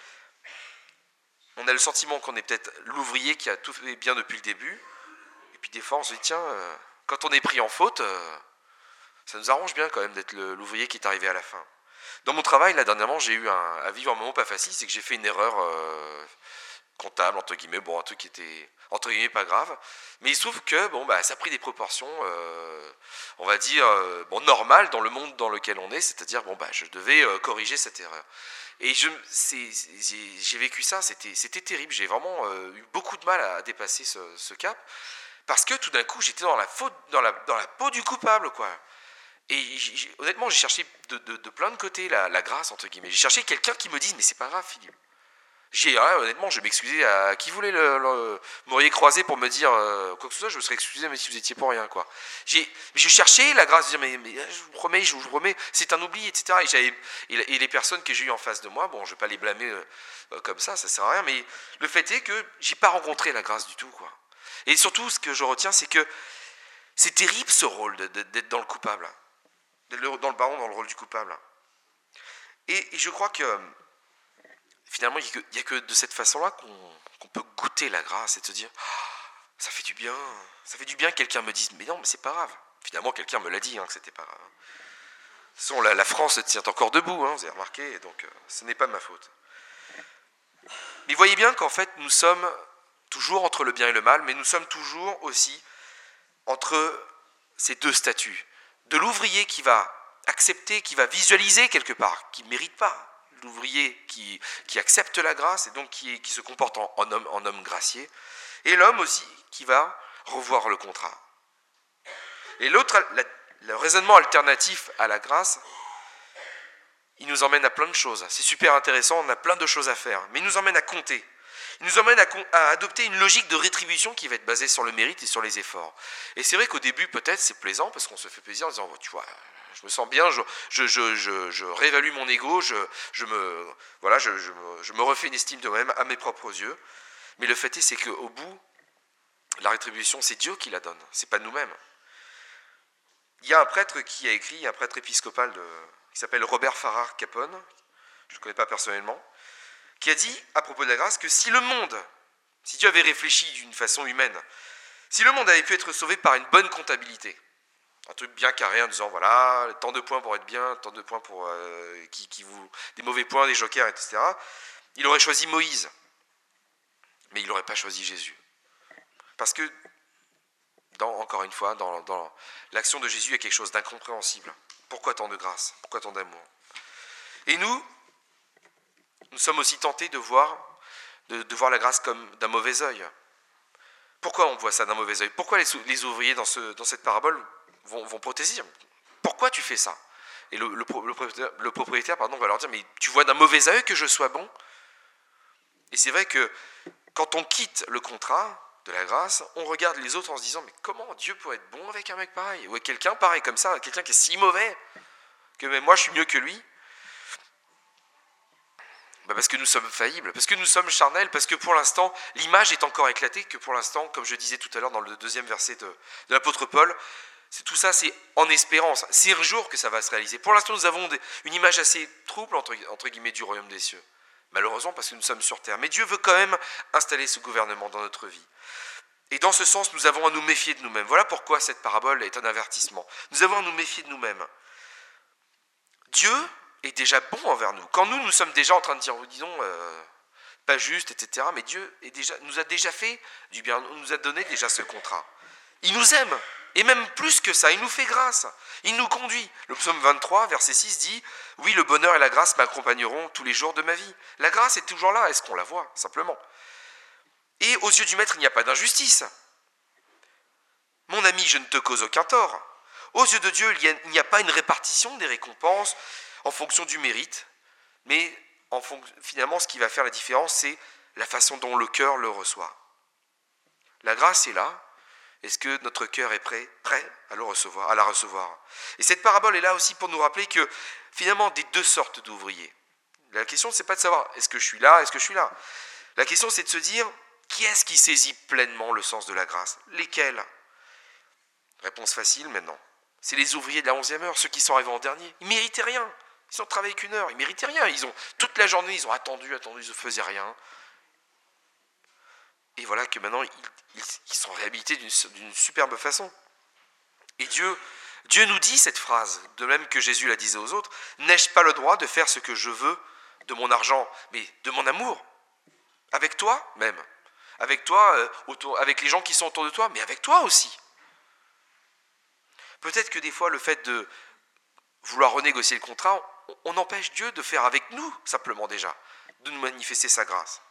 on a le sentiment qu'on est peut-être l'ouvrier qui a tout fait bien depuis le début, et puis des fois on se dit : tiens, quand on est pris en faute, ça nous arrange bien quand même d'être l'ouvrier qui est arrivé à la fin. Dans mon travail, là, dernièrement, j'ai eu à vivre un moment pas facile, c'est que j'ai fait une erreur comptable, entre guillemets, un truc qui était, entre guillemets, pas grave. Mais il se trouve que, ça a pris des proportions, on va dire, normales dans le monde dans lequel on est, c'est-à-dire, je devais corriger cette erreur. Et j'ai vécu ça, c'était terrible, j'ai vraiment eu beaucoup de mal à dépasser ce cap, parce que tout d'un coup, j'étais dans la peau du coupable, quoi. Et honnêtement, j'ai cherché de plein de côtés la grâce, entre guillemets. J'ai cherché quelqu'un qui me dise : mais c'est pas grave, Philippe. Honnêtement, je m'excusais à qui voulait m'auriez croisé pour me dire quoi que ce soit, je me serais excusé, mais si vous étiez pour rien, quoi. J'ai cherché la grâce de dire : mais je vous promets, c'est un oubli, etc. Et les personnes que j'ai eues en face de moi, je vais pas les blâmer comme ça sert à rien, mais le fait est que j'ai pas rencontré la grâce du tout, quoi. Et surtout, ce que je retiens, c'est que c'est terrible ce rôle d'être dans le coupable, dans le rôle du coupable. Et je crois que finalement, il n'y a que de cette façon-là qu'on peut goûter la grâce et se dire : ça fait du bien que quelqu'un me dise : mais non, mais c'est pas grave. Finalement, quelqu'un me l'a dit que c'était pas grave. De toute façon, la France tient encore debout, vous avez remarqué, donc ce n'est pas de ma faute. Mais voyez bien qu'en fait, nous sommes toujours entre le bien et le mal, mais nous sommes toujours aussi entre ces deux statuts. De l'ouvrier qui va accepter, qui va visualiser quelque part, qui ne mérite pas. L'ouvrier qui accepte la grâce et donc qui se comporte en homme gracié. Et l'homme aussi qui va revoir le contrat. Et l'autre, le raisonnement alternatif à la grâce, il nous emmène à plein de choses. C'est super intéressant, on a plein de choses à faire. Mais il nous emmène à compter. Il nous emmène à adopter une logique de rétribution qui va être basée sur le mérite et sur les efforts. Et c'est vrai qu'au début, peut-être, c'est plaisant parce qu'on se fait plaisir en disant : tu vois, je me sens bien, je réévalue mon ego, je me refais une estime de moi-même à mes propres yeux. Mais le fait est, c'est qu'au bout, la rétribution, c'est Dieu qui la donne, c'est pas nous-mêmes. Il y a un prêtre qui a écrit, un prêtre épiscopal qui s'appelle Robert Farrar Capon, je ne le connais pas personnellement, qui a dit à propos de la grâce que si Dieu avait réfléchi d'une façon humaine, si le monde avait pu être sauvé par une bonne comptabilité, un truc bien carré en disant voilà, tant de points pour être bien, tant de points pour des mauvais points, des jokers, etc. Il aurait choisi Moïse, mais il n'aurait pas choisi Jésus. Parce que, encore une fois, dans l'action de Jésus, il y a quelque chose d'incompréhensible. Pourquoi tant de grâce? Pourquoi tant d'amour? Et nous sommes aussi tentés de voir la grâce comme d'un mauvais œil. Pourquoi on voit ça d'un mauvais œil? Pourquoi les ouvriers dans cette parabole vont protester? Pourquoi tu fais ça? Et le propriétaire va leur dire, mais tu vois d'un mauvais œil que je sois bon? Et c'est vrai que quand on quitte le contrat de la grâce, on regarde les autres en se disant, mais comment Dieu peut être bon avec un mec pareil? Ou avec quelqu'un pareil comme ça, quelqu'un qui est si mauvais que même moi je suis mieux que lui? Parce que nous sommes faillibles, parce que nous sommes charnels, parce que pour l'instant, l'image est encore éclatée, que pour l'instant, comme je disais tout à l'heure dans le 2e verset de l'apôtre Paul, tout ça c'est en espérance, c'est un jour que ça va se réaliser. Pour l'instant, nous avons une image assez trouble, entre guillemets, du royaume des cieux. Malheureusement, parce que nous sommes sur terre. Mais Dieu veut quand même installer ce gouvernement dans notre vie. Et dans ce sens, nous avons à nous méfier de nous-mêmes. Voilà pourquoi cette parabole est un avertissement. Nous avons à nous méfier de nous-mêmes. Dieu est déjà bon envers nous. Quand nous sommes déjà en train de dire, disons, pas juste, etc., mais Dieu nous a déjà fait du bien, nous a donné déjà ce contrat. Il nous aime, et même plus que ça, il nous fait grâce, il nous conduit. Le psaume 23, verset 6 dit, « Oui, le bonheur et la grâce m'accompagneront tous les jours de ma vie. » La grâce est toujours là, est-ce qu'on la voit, simplement? Et aux yeux du Maître, il n'y a pas d'injustice. Mon ami, je ne te cause aucun tort. Aux yeux de Dieu, il n'y a pas une répartition des récompenses en fonction du mérite, mais finalement, ce qui va faire la différence, c'est la façon dont le cœur le reçoit. La grâce est là. Est-ce que notre cœur est prêt à la recevoir? Et cette parabole est là aussi pour nous rappeler que finalement, des deux sortes d'ouvriers. La question, c'est pas de savoir est-ce que je suis là, est-ce que je suis là. La question, c'est de se dire qui est-ce qui saisit pleinement le sens de la grâce? Lesquels? Réponse facile maintenant. C'est les ouvriers de la 11e heure, ceux qui sont arrivés en dernier. Ils ne méritaient rien. Ils ont travaillé qu'une heure. Ils ne méritaient rien. Toute la journée, ils ont attendu, ils ne faisaient rien. Et voilà que maintenant, ils sont réhabilités d'une superbe façon. Et Dieu nous dit cette phrase, de même que Jésus la disait aux autres, « N'ai-je pas le droit de faire ce que je veux de mon argent, mais de mon amour? Avec toi même. Avec toi, avec les gens qui sont autour de toi, mais avec toi aussi. » Peut-être que des fois, le fait de vouloir renégocier le contrat, on empêche Dieu de faire avec nous, simplement déjà, de nous manifester sa grâce.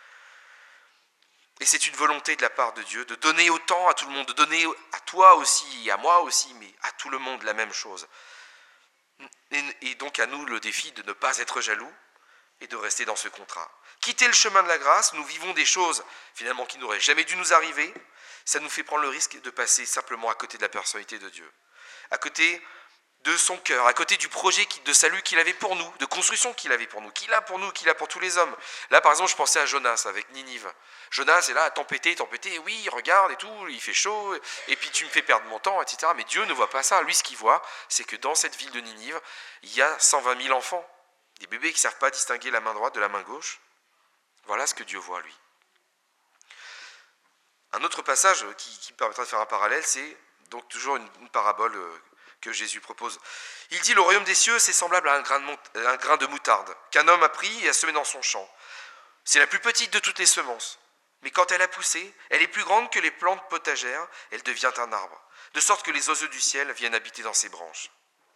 Et c'est une volonté de la part de Dieu de donner autant à tout le monde, de donner à toi aussi, à moi aussi, mais à tout le monde la même chose. Et donc à nous le défi de ne pas être jaloux et de rester dans ce contrat. Quitter le chemin de la grâce, nous vivons des choses finalement qui n'auraient jamais dû nous arriver, ça nous fait prendre le risque de passer simplement à côté de la personnalité de Dieu, à côté de son cœur, à côté du projet de salut qu'il avait pour nous, de construction qu'il avait pour nous, qu'il a pour tous les hommes. Là, par exemple, je pensais à Jonas avec Ninive. Jonas est là à tempêter, oui, regarde et tout, il fait chaud, et puis tu me fais perdre mon temps, etc. Mais Dieu ne voit pas ça. Lui, ce qu'il voit, c'est que dans cette ville de Ninive, il y a 120 000 enfants, des bébés qui ne savent pas distinguer la main droite de la main gauche. Voilà ce que Dieu voit, lui. Un autre passage qui permettra de faire un parallèle, c'est donc toujours une parabole que Jésus propose. Il dit, le royaume des cieux, c'est semblable à un grain de moutarde qu'un homme a pris et a semé dans son champ. C'est la plus petite de toutes les semences. Mais quand elle a poussé, elle est plus grande que les plantes potagères, elle devient un arbre, de sorte que les oiseaux du ciel viennent habiter dans ses branches.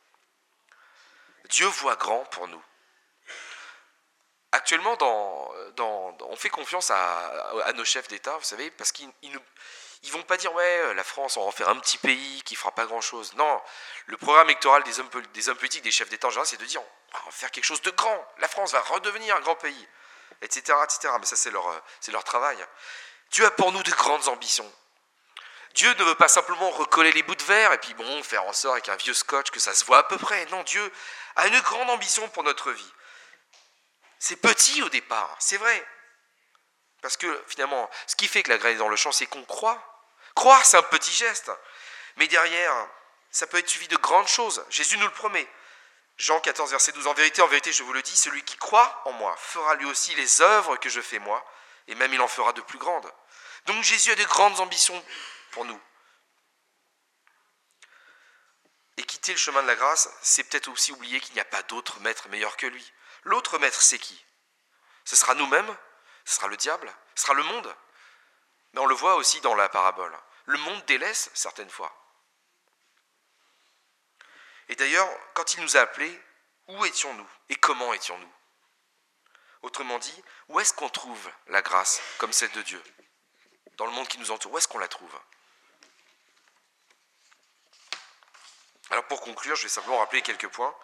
Dieu voit grand pour nous. Actuellement, on fait confiance à nos chefs d'État, vous savez, parce qu'ils ne vont pas dire « ouais, la France, on va en faire un petit pays qui ne fera pas grand-chose ». Non, le programme électoral des hommes politiques, des chefs d'État en général, c'est de dire « on va faire quelque chose de grand, la France va redevenir un grand pays », etc., etc. Mais ça, c'est leur travail. Dieu a pour nous de grandes ambitions. Dieu ne veut pas simplement recoller les bouts de verre et puis faire en sorte avec un vieux scotch que ça se voit à peu près. Non, Dieu a une grande ambition pour notre vie. C'est petit au départ, c'est vrai. Parce que finalement, ce qui fait que la graine est dans le champ, c'est qu'on croit. Croire, c'est un petit geste. Mais derrière, ça peut être suivi de grandes choses. Jésus nous le promet. Jean 14, verset 12. En vérité, je vous le dis, celui qui croit en moi fera lui aussi les œuvres que je fais moi, et même il en fera de plus grandes. Donc Jésus a de grandes ambitions pour nous. Et quitter le chemin de la grâce, c'est peut-être aussi oublier qu'il n'y a pas d'autre maître meilleur que lui. L'autre maître, c'est qui? Ce sera nous-mêmes, ce sera le diable, ce sera le monde. Mais on le voit aussi dans la parabole. Le monde délaisse certaines fois. Et d'ailleurs, quand il nous a appelés, où étions-nous et comment étions-nous? Autrement dit, où est-ce qu'on trouve la grâce comme celle de Dieu? Dans le monde qui nous entoure, où est-ce qu'on la trouve? Alors pour conclure, je vais simplement rappeler quelques points.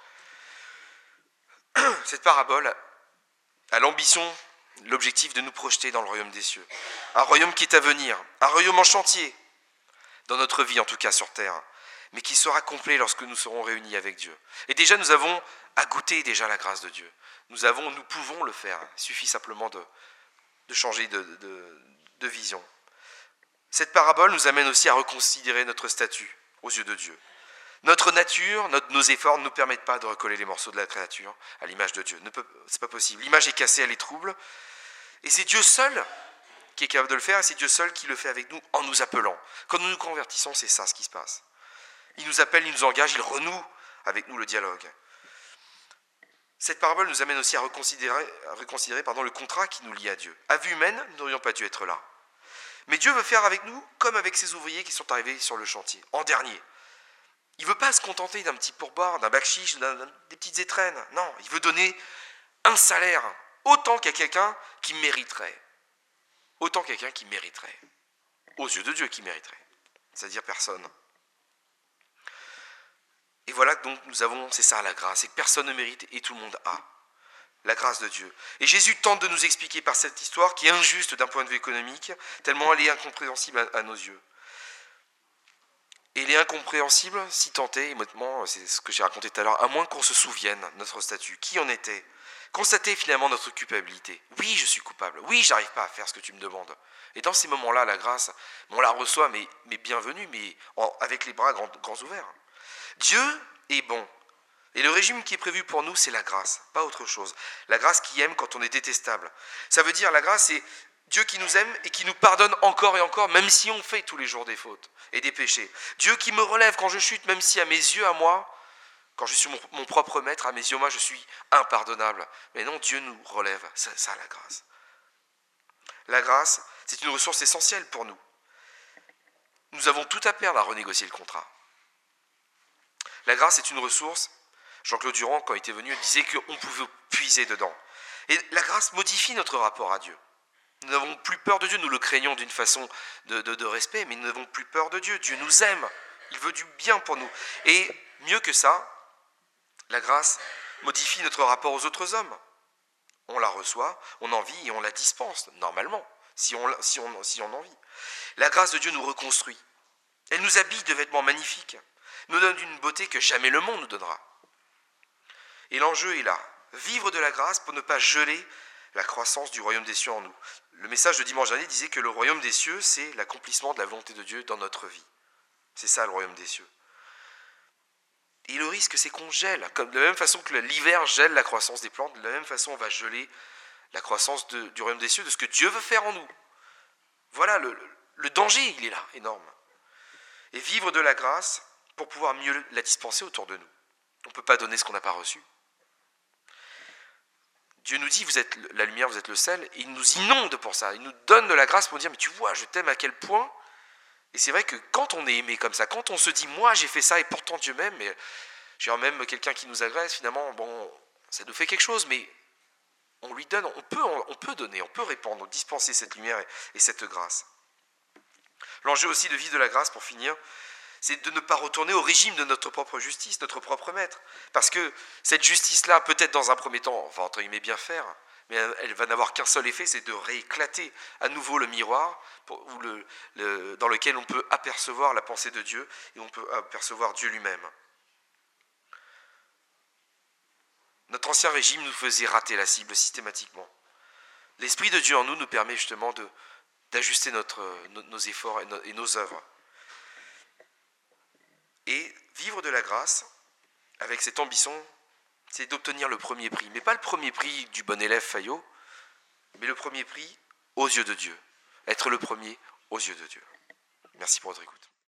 Cette parabole a l'ambition, l'objectif de nous projeter dans le royaume des cieux. Un royaume qui est à venir, un royaume en chantier, dans notre vie en tout cas sur terre, mais qui sera complet lorsque nous serons réunis avec Dieu. Et déjà nous avons à goûter déjà la grâce de Dieu. Nous pouvons le faire, il suffit simplement de changer de vision. Cette parabole nous amène aussi à reconsidérer notre statut aux yeux de Dieu. Notre nature, nos efforts ne nous permettent pas de recoller les morceaux de la créature à l'image de Dieu. C'est pas possible. L'image est cassée, elle est trouble. Et c'est Dieu seul qui est capable de le faire, et c'est Dieu seul qui le fait avec nous en nous appelant. Quand nous nous convertissons, c'est ça ce qui se passe. Il nous appelle, il nous engage, il renoue avec nous le dialogue. Cette parabole nous amène aussi à reconsidérer le contrat qui nous lie à Dieu. À vue humaine, nous n'aurions pas dû être là. Mais Dieu veut faire avec nous comme avec ses ouvriers qui sont arrivés sur le chantier, en dernier. Il ne veut pas se contenter d'un petit pourboire, d'un bakchich, des petites étrennes. Non, il veut donner un salaire, autant qu'à quelqu'un qui mériterait. Autant quelqu'un qui mériterait. Aux yeux de Dieu qui mériterait. C'est-à-dire personne. Et voilà que donc c'est ça la grâce, c'est que personne ne mérite et tout le monde a. La grâce de Dieu. Et Jésus tente de nous expliquer par cette histoire qui est injuste d'un point de vue économique, tellement elle est incompréhensible à nos yeux. Et il est incompréhensible, si tant est, honnêtement, c'est ce que j'ai raconté tout à l'heure, à moins qu'on se souvienne de notre statut, qui on était, constater finalement notre culpabilité. Oui, je suis coupable, oui, j'arrive pas à faire ce que tu me demandes. Et dans ces moments-là, la grâce, on la reçoit, mais bienvenue, mais avec les bras grands ouverts. Dieu est bon. Et le régime qui est prévu pour nous, c'est la grâce, pas autre chose. La grâce qui aime quand on est détestable. Ça veut dire, la grâce, c'est Dieu qui nous aime et qui nous pardonne encore et encore, même si on fait tous les jours des fautes et des péchés. Dieu qui me relève quand je chute, même si à mes yeux, à moi, quand je suis mon propre maître, à mes yeux, moi, je suis impardonnable. Mais non, Dieu nous relève. C'est ça, la grâce. La grâce, c'est une ressource essentielle pour nous. Nous avons tout à perdre à renégocier le contrat. La grâce est une ressource. Jean-Claude Durand, quand il était venu, disait qu'on pouvait puiser dedans. Et la grâce modifie notre rapport à Dieu. Nous n'avons plus peur de Dieu, nous le craignons d'une façon de respect, mais nous n'avons plus peur de Dieu. Dieu nous aime, il veut du bien pour nous. Et mieux que ça, la grâce modifie notre rapport aux autres hommes. On la reçoit, on en vit et on la dispense, normalement, si on en vit. La grâce de Dieu nous reconstruit. Elle nous habille de vêtements magnifiques, nous donne une beauté que jamais le monde nous donnera. Et l'enjeu est là, vivre de la grâce pour ne pas geler la croissance du royaume des cieux en nous. Le message de dimanche dernier disait que le royaume des cieux, c'est l'accomplissement de la volonté de Dieu dans notre vie. C'est ça le royaume des cieux. Et le risque, c'est qu'on gèle. Comme de la même façon que l'hiver gèle la croissance des plantes, de la même façon, on va geler la croissance du royaume des cieux, de ce que Dieu veut faire en nous. Voilà, le danger, il est là, énorme. Et vivre de la grâce pour pouvoir mieux la dispenser autour de nous. On ne peut pas donner ce qu'on n'a pas reçu. Dieu nous dit, vous êtes la lumière, vous êtes le sel, et il nous inonde pour ça. Il nous donne de la grâce pour dire, mais tu vois, je t'aime à quel point. Et c'est vrai que quand on est aimé comme ça, quand on se dit, moi j'ai fait ça et pourtant Dieu m'aime, mais j'ai même quelqu'un qui nous agresse, finalement, bon, ça nous fait quelque chose, mais on lui donne, on peut donner, on peut répandre, dispenser cette lumière et cette grâce. L'enjeu aussi de vivre de la grâce, pour finir, c'est de ne pas retourner au régime de notre propre justice, notre propre maître. Parce que cette justice-là, peut-être dans un premier temps, va entre guillemets bien faire, mais elle va n'avoir qu'un seul effet, c'est de rééclater à nouveau le miroir dans lequel on peut apercevoir la pensée de Dieu et on peut apercevoir Dieu lui-même. Notre ancien régime nous faisait rater la cible systématiquement. L'Esprit de Dieu en nous permet justement d'ajuster nos efforts et nos œuvres. Et vivre de la grâce, avec cette ambition, c'est d'obtenir le premier prix. Mais pas le premier prix du bon élève Fayot, mais le premier prix aux yeux de Dieu. Être le premier aux yeux de Dieu. Merci pour votre écoute.